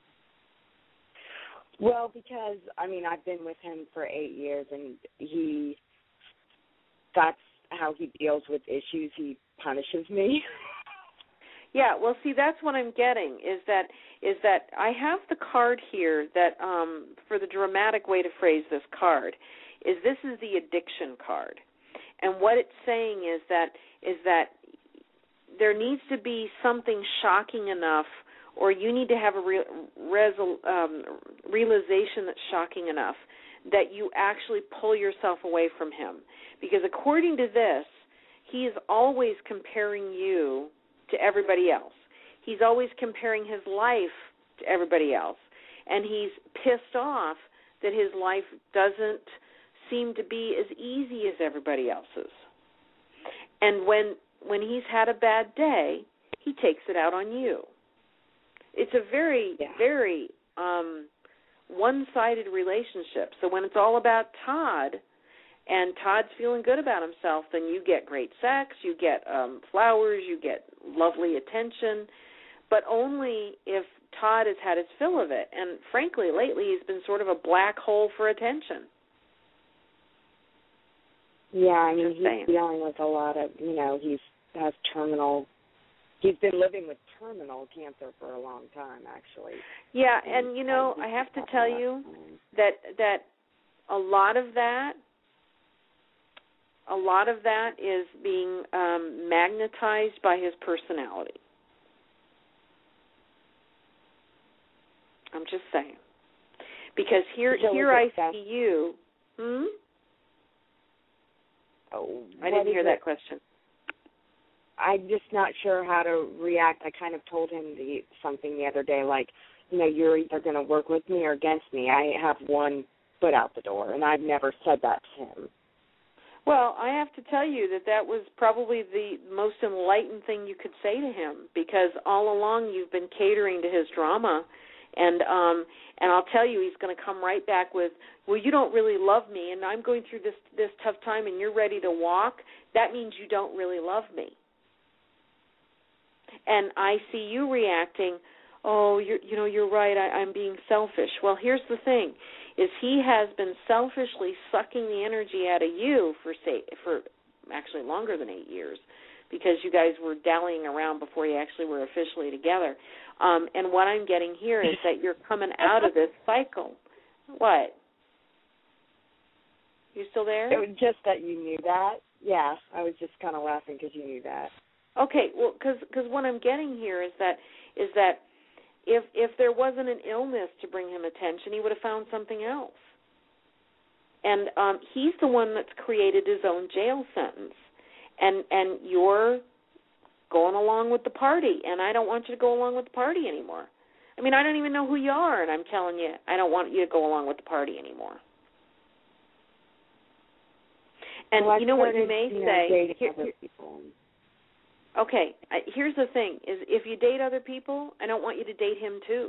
Well, because, I mean, I've been with him for eight years, and he, that's how he deals with issues. He punishes me. Yeah, well, see, that's what I'm getting, is that is that I have the card here that, um, for the dramatic way to phrase this card, is this is the addiction card. And what it's saying is that is that there needs to be something shocking enough, or you need to have a re- resol- um, realization that's shocking enough that you actually pull yourself away from him. Because according to this, he is always comparing you to everybody else. He's always comparing his life to everybody else. And he's pissed off that his life doesn't seem to be as easy as everybody else's. And when when he's had a bad day, he takes it out on you. It's a very, yeah. very um, one-sided relationship. So when it's all about Todd, and Todd's feeling good about himself, then you get great sex, you get um, flowers, you get lovely attention, but only if Todd has had his fill of it. And frankly, lately he's been sort of a black hole for attention. Yeah, I mean, Just he's saying. dealing with a lot of, you know, he's has terminal, he's been living with terminal cancer for a long time, actually. Yeah, and, and you know, I have to tell you that that a lot of that, a lot of that is being um, magnetized by his personality. I'm just saying, because here, so here I that, see you. Hmm. Oh, I didn't hear it? that question. I'm just not sure how to react. I kind of told him the, something the other day, like, you know, you're either going to work with me or against me. I have one foot out the door, and I've never said that to him. Well, I have to tell you that that was probably the most enlightened thing you could say to him, because all along you've been catering to his drama, and um, and I'll tell you, he's going to come right back with, well, you don't really love me, and I'm going through this this tough time, and you're ready to walk. That means you don't really love me. And I see you reacting, oh, you're, you know, you're right, I, I'm being selfish. Well, here's the thing, is he has been selfishly sucking the energy out of you for, say, for actually longer than eight years, because you guys were dallying around before you actually were officially together. Um, and what I'm getting here is that you're coming out of this cycle. What? You still there? It was just that you knew that. Yeah, I was just kind of laughing because you knew that. Okay, well, because because what I'm getting here is that is that if if there wasn't an illness to bring him attention, he would have found something else. And um, he's the one that's created his own jail sentence, and and you're going along with the party, and I don't want you to go along with the party anymore. I mean, I don't even know who you are, and I'm telling you, I don't want you to go along with the party anymore. And well, you know started, what you may you know, say? Here, other people. Okay, here's the thing, is if you date other people, I don't want you to date him too.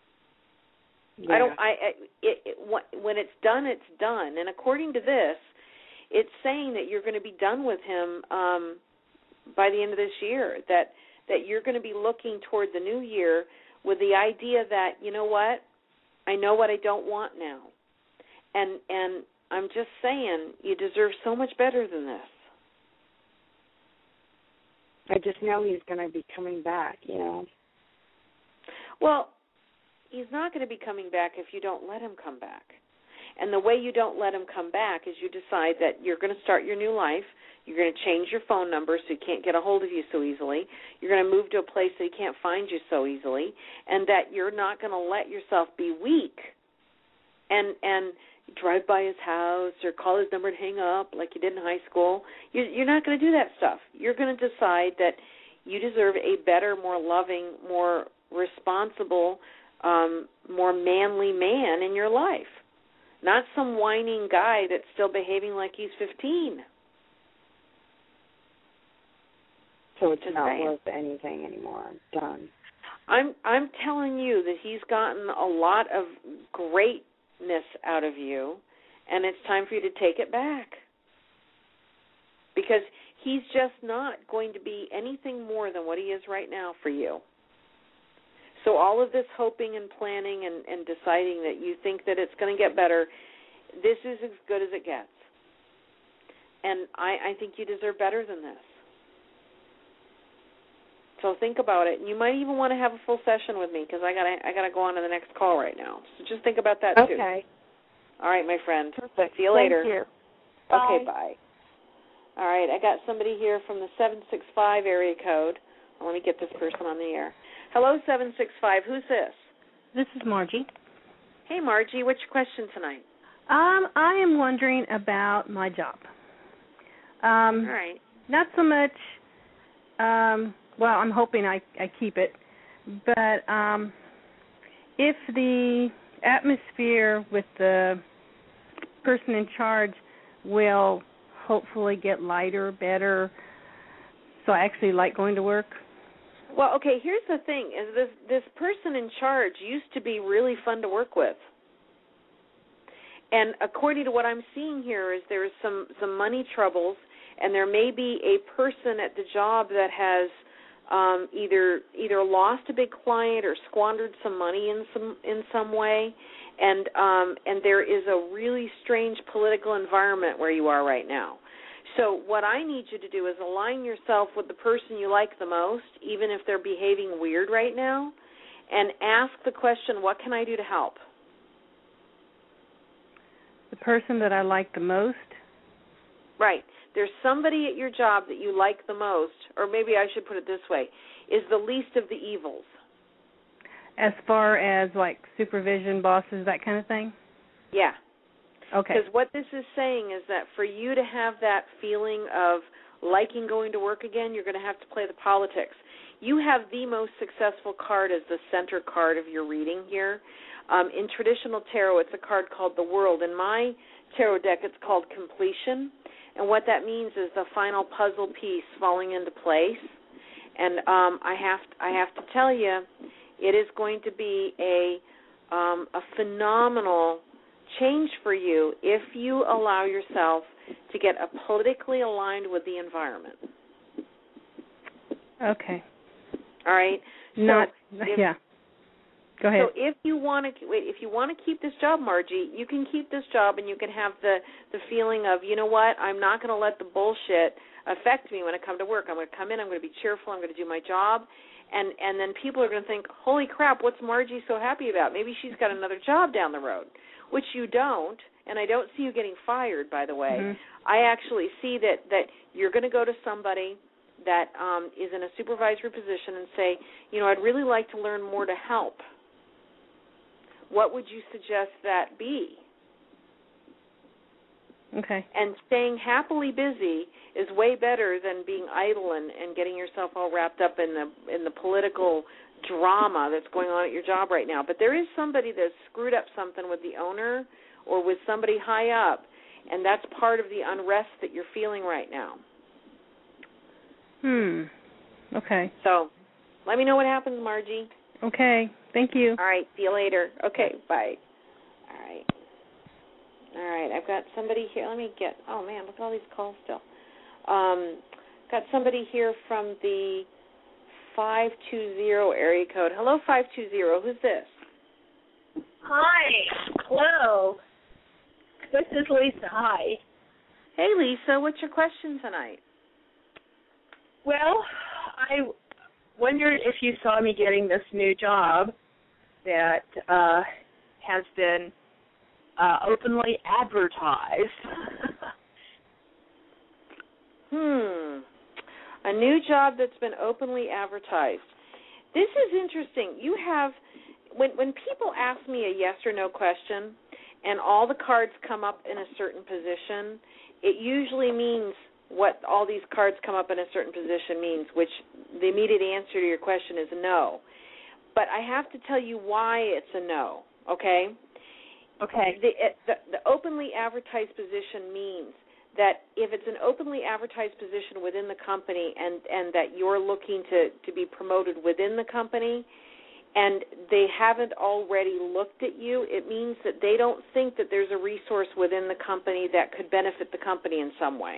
Yeah. I don't, I, it, it, when it's done, it's done. And according to this, it's saying that you're going to be done with him um, by the end of this year, that that you're going to be looking toward the new year with the idea that, you know what, I know what I don't want now. And and I'm just saying, you deserve so much better than this. I just know he's going to be coming back, you know. Well, he's not going to be coming back if you don't let him come back. And the way you don't let him come back is you decide that you're going to start your new life. You're going to change your phone number so he can't get a hold of you so easily. You're going to move to a place that he can't find you so easily, and that you're not going to let yourself be weak and and drive by his house or call his number and hang up like you did in high school. You're, you're not going to do that stuff. You're going to decide that you deserve a better, more loving, more responsible, um, more manly man in your life, not some whining guy that's still behaving like he's fifteen. So it's Just not saying. worth anything anymore. Done. I'm I'm telling you that he's gotten a lot of greatness out of you, and it's time for you to take it back. Because he's just not going to be anything more than what he is right now for you. So all of this hoping and planning and, and deciding that you think that it's going to get better, this is as good as it gets. And I, I think you deserve better than this. So think about it. You might even want to have a full session with me because I got I got to go on to the next call right now. So just think about that too. Okay. All right, my friend. Perfect. See you Thank later. you. Okay, Bye. bye. All right, I got somebody here from the seven six five area code. Well, let me get this person on the air. Hello, seven six five. Who's this? This is Margie. Hey, Margie. What's your question tonight? Um, I am wondering about my job. Um, All right. Not so much. Um, well, I'm hoping I, I keep it, but um, if the atmosphere with the person in charge will hopefully get lighter, better, so I actually like going to work. Well, okay, here's the thing, is this this person in charge used to be really fun to work with. And according to what I'm seeing here is there's some, some money troubles, and there may be a person at the job that has um, either either lost a big client or squandered some money in some in some way, and um, and there is a really strange political environment where you are right now. So what I need you to do is align yourself with the person you like the most, even if they're behaving weird right now, and ask the question, what can I do to help? The person that I like the most? Right. There's somebody at your job that you like the most, or maybe I should put it this way, is the least of the evils. As far as, like, supervision, bosses, that kind of thing? Yeah. Okay. Because what this is saying is that for you to have that feeling of liking going to work again, you're going to have to play the politics. You have the most successful card as the center card of your reading here. Um, in traditional tarot, it's a card called the World. In my tarot deck, it's called Completion. And what that means is the final puzzle piece falling into place. And um, I have to, I have to tell you, it is going to be a um, a phenomenal change for you if you allow yourself to get a politically aligned with the environment. Okay. All right. Not. So if, yeah. Go ahead. So if you want to, if you want to keep this job, Margie, you can keep this job, and you can have the the feeling of, you know what, I'm not going to let the bullshit affect me when I come to work. I'm going to come in. I'm going to be cheerful. I'm going to do my job, and and then people are going to think, holy crap, what's Margie so happy about? Maybe she's got another job down the road, which you don't. And I don't see you getting fired, by the way. Mm-hmm. I actually see that that you're going to go to somebody that um, is in a supervisory position and say, you know, I'd really like to learn more to help. What would you suggest that be? Okay. And staying happily busy is way better than being idle and, and getting yourself all wrapped up in the in the political drama that's going on at your job right now. But there is somebody that's screwed up something with the owner or with somebody high up, and that's part of the unrest that you're feeling right now. Hmm. Okay. So let me know what happens, Margie. Okay. Thank you. All right. See you later. Okay. Bye. All right. All right, I've got somebody here. Let me get, oh, man, look at all these calls still. Um, got somebody here from the five two zero area code. Hello, five two zero. Who's this? Hi. Hello. This is Lisa. Hi. Hey, Lisa. What's your question tonight? Well, I wondered if you saw me getting this new job that uh, has been uh, openly advertised. hmm. A new job that's been openly advertised. This is interesting. You have, when when people ask me a yes or no question and all the cards come up in a certain position, it usually means what all these cards come up in a certain position means, which the immediate answer to your question is no. But I have to tell you why it's a no, okay? Okay. The, the, the openly advertised position means that if it's an openly advertised position within the company and, and that you're looking to, to be promoted within the company and they haven't already looked at you, it means that they don't think that there's a resource within the company that could benefit the company in some way.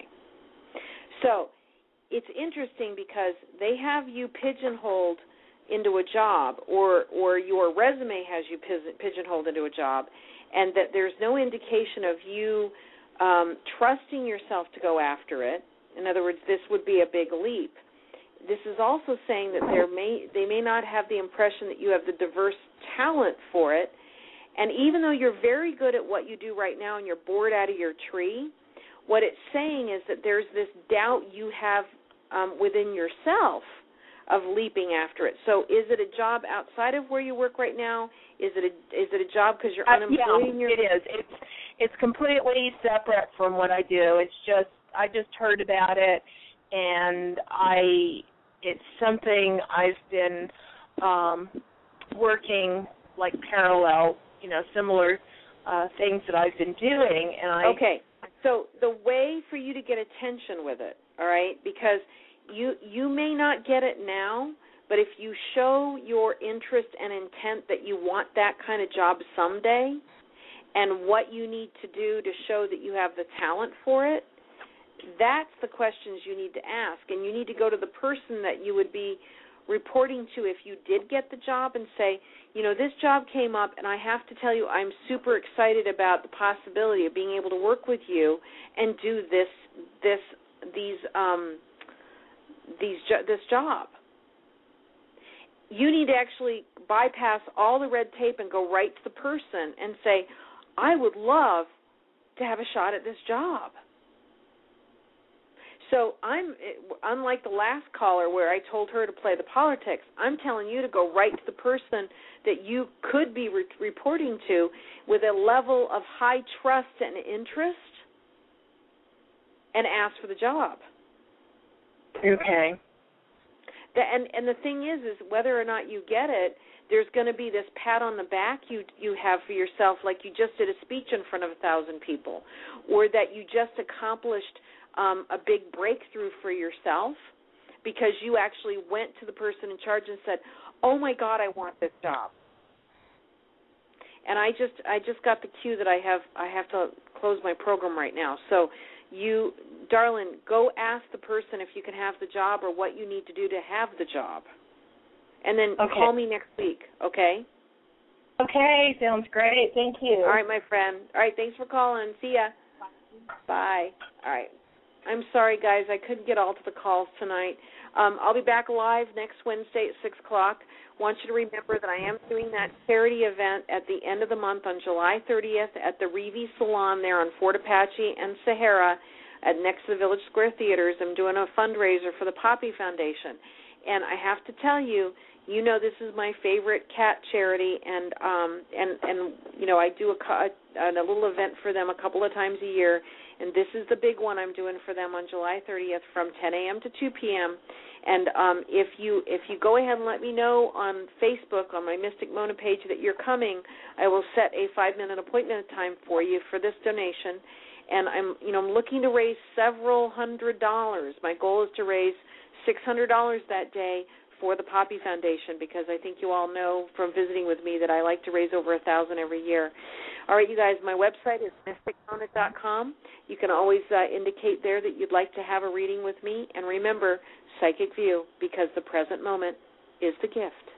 So it's interesting because they have you pigeonholed into a job or, or your resume has you pigeonholed into a job and that there's no indication of you Um, trusting yourself to go after it. In other words, this would be a big leap. This is also saying that there may they may not have the impression that you have the diverse talent for it. And even though you're very good at what you do right now and you're bored out of your tree, what it's saying is that there's this doubt you have um, within yourself of leaping after it. So is it a job outside of where you work right now? Is it a, is it a job because you're unemployed? Uh, in yeah, your- it is. It's it's completely separate from what I do. It's just I just heard about it, and I it's something I've been um, working like parallel, you know, similar uh, things that I've been doing. And I okay. So the way for you to get attention with it, all right, because you you may not get it now, but if you show your interest and intent that you want that kind of job someday, and what you need to do to show that you have the talent for it, that's the questions you need to ask. And you need to go to the person that you would be reporting to if you did get the job and say, you know, this job came up, and I have to tell you I'm super excited about the possibility of being able to work with you and do this this these um these this job. You need to actually bypass all the red tape and go right to the person and say, I would love to have a shot at this job. So I'm, unlike the last caller where I told her to play the politics, I'm telling you to go right to the person that you could be re- reporting to with a level of high trust and interest and ask for the job. Okay. The, and, and the thing is, is whether or not you get it, there's going to be this pat on the back you you have for yourself, like you just did a speech in front of a thousand people, or that you just accomplished um, a big breakthrough for yourself because you actually went to the person in charge and said, "Oh my God, I want this job." And I just I just got the cue that I have I have to close my program right now. So you, darling, go ask the person if you can have the job or what you need to do to have the job. And then okay. call me next week, okay? Okay, sounds great. Thank you. All right, my friend. All right, thanks for calling. See ya. Bye. All right. I'm sorry, guys. I couldn't get all to the calls tonight. Um, I'll be back live next Wednesday at six o'clock. Want you to remember that I am doing that charity event at the end of the month on July thirtieth at the Reeve Salon there on Fort Apache and Sahara at next to the Village Square Theaters. I'm doing a fundraiser for the Poppy Foundation. And I have to tell you, you know this is my favorite cat charity, and um, and and you know I do a, a, a little event for them a couple of times a year, and this is the big one I'm doing for them on July thirtieth from ten a.m. to two p.m. And um, if you if you go ahead and let me know on Facebook on my Mystic Mona page that you're coming, I will set a five-minute appointment time for you for this donation. And I'm you know I'm looking to raise several hundred dollars. My goal is to raise six hundred dollars that day for the Poppy Foundation, because I think you all know from visiting with me that I like to raise over a thousand every year. All right, you guys, my website is mystic mona dot com. You can always uh, indicate there that you'd like to have a reading with me. And remember, Psychic View, because the present moment is the gift.